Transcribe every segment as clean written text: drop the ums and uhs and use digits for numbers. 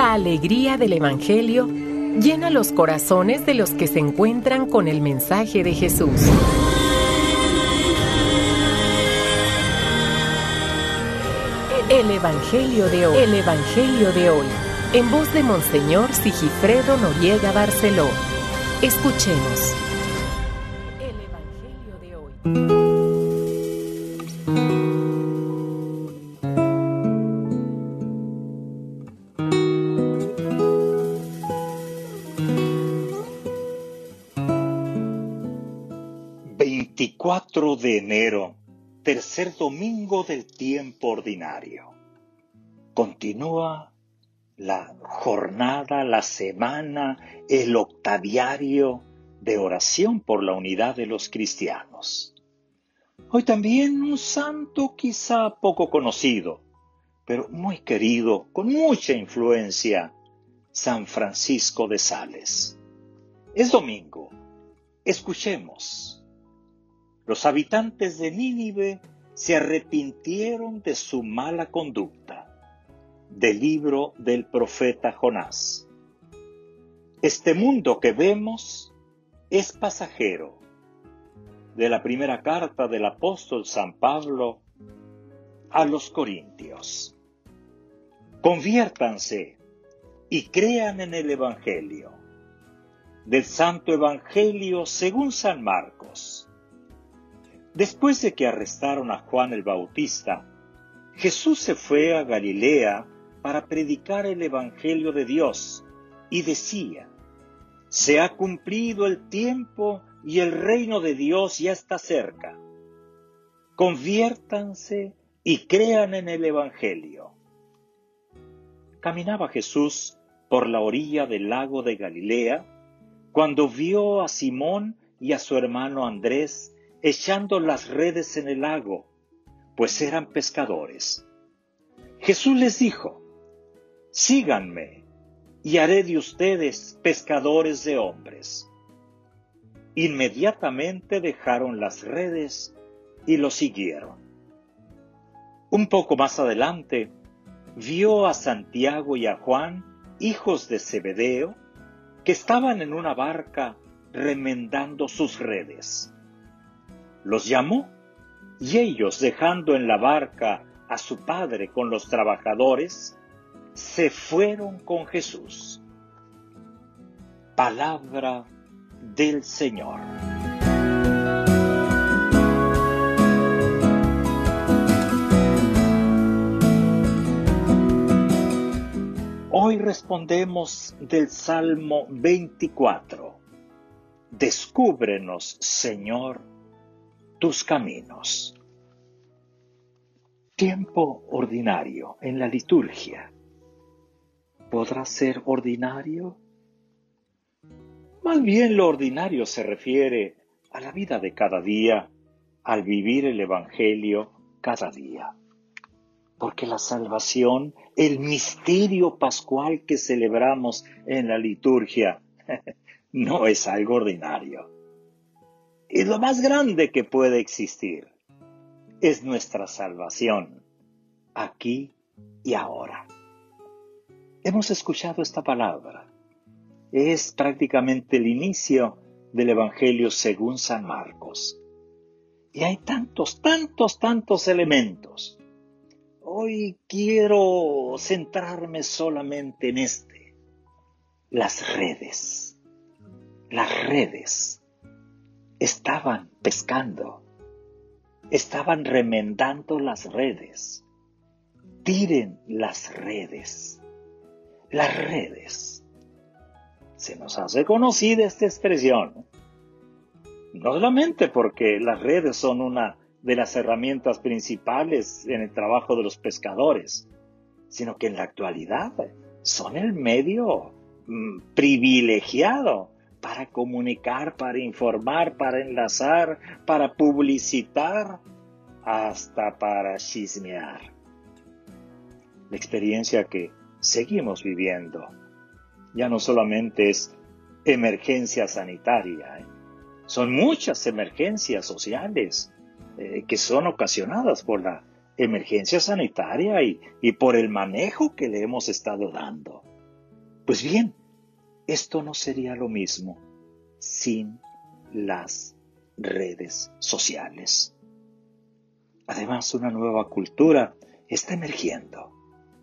La alegría del Evangelio llena los corazones de los que se encuentran con el mensaje de Jesús. El Evangelio de hoy. El Evangelio de hoy. En voz de Monseñor Sigifredo Noriega Barceló. Escuchemos. El Evangelio de hoy. 24 de enero, tercer domingo del tiempo ordinario. Continúa la jornada, la semana, el octaviario de oración por la unidad de los cristianos. Hoy también un santo quizá poco conocido, pero muy querido, con mucha influencia, San Francisco de Sales. Es domingo. Escuchemos. Los habitantes de Nínive se arrepintieron de su mala conducta. Del libro del profeta Jonás. Este mundo que vemos es pasajero. De la primera carta del apóstol San Pablo a los Corintios. Conviértanse y crean en el Evangelio. Del Santo Evangelio según San Marcos. Después de que arrestaron a Juan el Bautista, Jesús se fue a Galilea para predicar el Evangelio de Dios y decía: se ha cumplido el tiempo y el reino de Dios ya está cerca. Conviértanse y crean en el Evangelio. Caminaba Jesús por la orilla del lago de Galilea cuando vio a Simón y a su hermano Andrés echando las redes en el lago, pues eran pescadores. Jesús les dijo: síganme, y haré de ustedes pescadores de hombres. Inmediatamente dejaron las redes y lo siguieron. Un poco más adelante, vio a Santiago y a Juan, hijos de Zebedeo, que estaban en una barca remendando sus redes. Los llamó, y ellos, dejando en la barca a su padre con los trabajadores, se fueron con Jesús. Palabra del Señor. Hoy respondemos del Salmo 24. Descúbrenos, Señor, tus caminos. Tiempo ordinario en la liturgia. ¿Podrá ser ordinario? Más bien lo ordinario se refiere a la vida de cada día, al vivir el Evangelio cada día. Porque la salvación, el misterio pascual que celebramos en la liturgia, no es algo ordinario. Y lo más grande que puede existir es nuestra salvación, aquí y ahora. Hemos escuchado esta palabra. Es prácticamente el inicio del Evangelio según San Marcos. Y hay tantos elementos. Hoy quiero centrarme solamente en este. Las redes. Las redes. Estaban pescando, estaban remendando las redes. Tiren las redes. Las redes. Se nos hace conocida esta expresión. No solamente porque las redes son una de las herramientas principales en el trabajo de los pescadores, sino que en la actualidad son el medio privilegiado para comunicar, para informar, para enlazar, para publicitar, hasta para chismear. La experiencia que seguimos viviendo ya no solamente es emergencia sanitaria, son muchas emergencias sociales que son ocasionadas por la emergencia sanitaria y por el manejo que le hemos estado dando. Pues bien, esto no sería lo mismo sin las redes sociales. Además, una nueva cultura está emergiendo,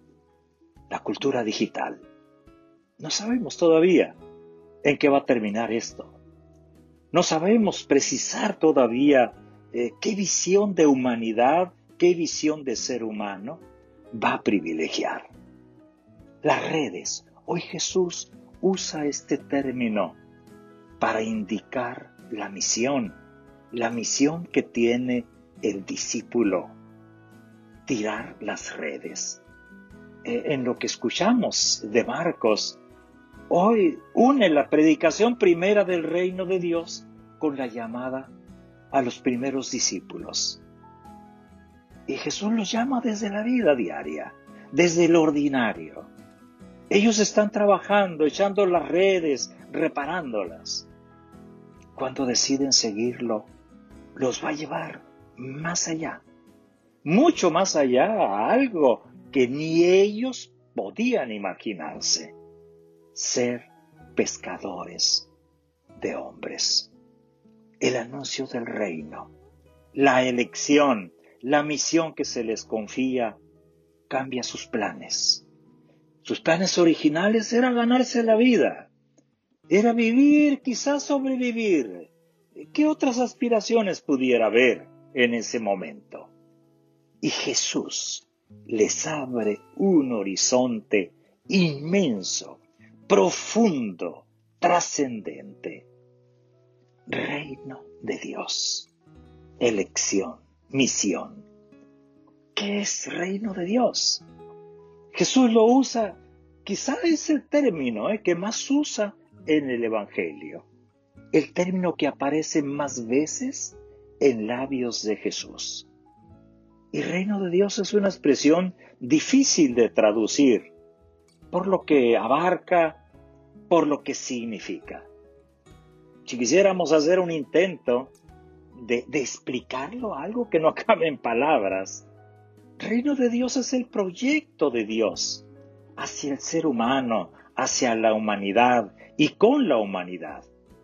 la cultura digital. No sabemos todavía en qué va a terminar esto. No sabemos precisar todavía qué visión de humanidad, qué visión de ser humano va a privilegiar. Las redes. Hoy Jesús usa este término para indicar la misión que tiene el discípulo: tirar las redes. En lo que escuchamos de Marcos, hoy une la predicación primera del reino de Dios con la llamada a los primeros discípulos. Y Jesús los llama desde la vida diaria, desde lo ordinario. Ellos están trabajando, echando las redes, reparándolas. Cuando deciden seguirlo, los va a llevar más allá, mucho más allá, a algo que ni ellos podían imaginarse: ser pescadores de hombres. El anuncio del reino, la elección, la misión que se les confía, cambia sus planes. Sus planes originales era ganarse la vida, era vivir, quizás sobrevivir. ¿Qué otras aspiraciones pudiera haber en ese momento? Y Jesús les abre un horizonte inmenso, profundo, trascendente. Reino de Dios, elección, misión. ¿Qué es reino de Dios? Jesús lo usa, quizá es el término que más usa en el Evangelio, el término que aparece más veces en labios de Jesús. Y reino de Dios es una expresión difícil de traducir, por lo que abarca, por lo que significa. Si quisiéramos hacer un intento de explicarlo, algo que no cabe en palabras, reino de Dios es el proyecto de Dios hacia el ser humano, hacia la humanidad y con la humanidad.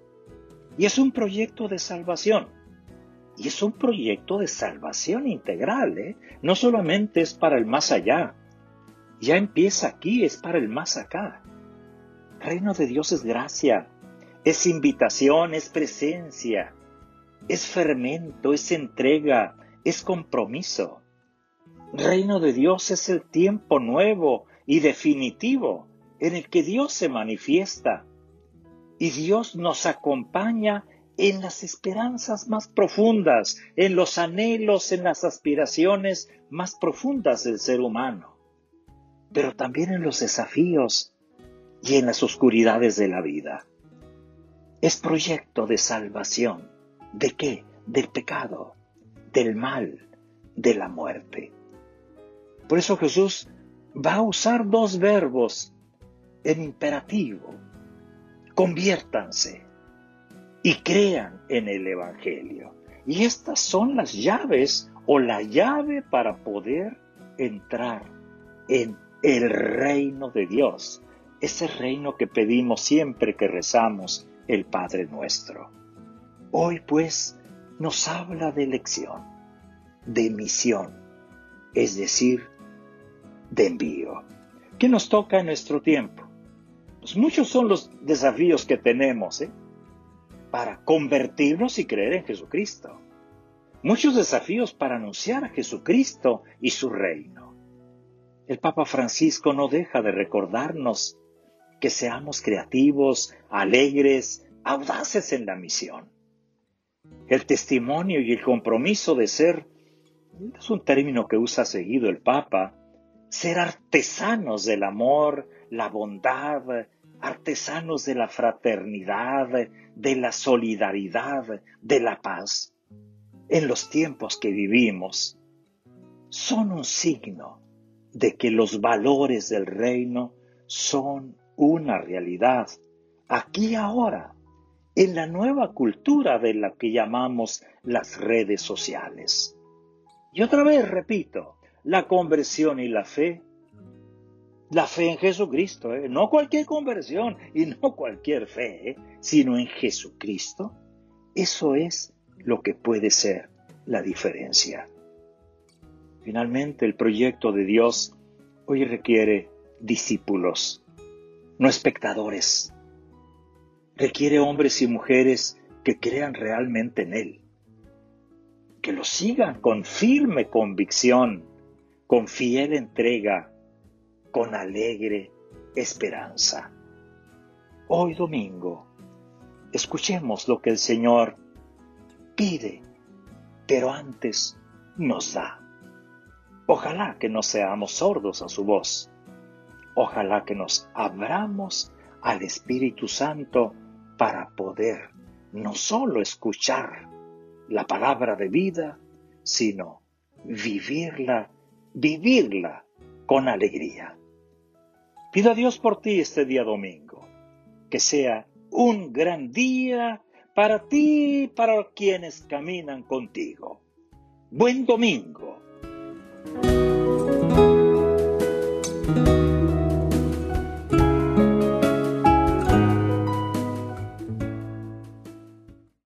Y es un proyecto de salvación. Y es un proyecto de salvación integral, No solamente es para el más allá. Ya empieza aquí, es para el más acá. Reino de Dios es gracia, es invitación, es presencia, es fermento, es entrega, es compromiso. Reino de Dios es el tiempo nuevo y definitivo en el que Dios se manifiesta. Y Dios nos acompaña en las esperanzas más profundas, en los anhelos, en las aspiraciones más profundas del ser humano, pero también en los desafíos y en las oscuridades de la vida. Es proyecto de salvación. ¿De qué? Del pecado, del mal, de la muerte. Por eso Jesús va a usar dos verbos en imperativo: conviértanse y crean en el Evangelio. Y estas son las llaves o la llave para poder entrar en el reino de Dios, ese reino que pedimos siempre que rezamos el Padre Nuestro. Hoy pues nos habla de elección, de misión, es decir, de envío. ¿Qué nos toca en nuestro tiempo? Pues muchos son los desafíos que tenemos, para convertirnos y creer en Jesucristo. Muchos desafíos para anunciar a Jesucristo y su reino. El Papa Francisco no deja de recordarnos que seamos creativos, alegres, audaces en la misión. El testimonio y el compromiso de ser, es un término que usa seguido el Papa, ser artesanos del amor, la bondad, artesanos de la fraternidad, de la solidaridad, de la paz, en los tiempos que vivimos, son un signo de que los valores del reino son una realidad, aquí y ahora, en la nueva cultura de la que llamamos las redes sociales. Y otra vez repito, la conversión y la fe La fe en Jesucristo, no cualquier conversión y no cualquier fe, sino en Jesucristo. Eso es lo que puede ser la diferencia. Finalmente, el proyecto de Dios hoy requiere discípulos, no espectadores. Requiere hombres y mujeres que crean realmente en Él, que lo sigan con firme convicción, con fiel entrega, con alegre esperanza. Hoy domingo, escuchemos lo que el Señor pide, pero antes nos da. Ojalá que no seamos sordos a su voz. Ojalá que nos abramos al Espíritu Santo para poder no solo escuchar la palabra de vida, sino vivirla con alegría. Pido a Dios por ti este día domingo, que sea un gran día para ti y para quienes caminan contigo. Buen domingo.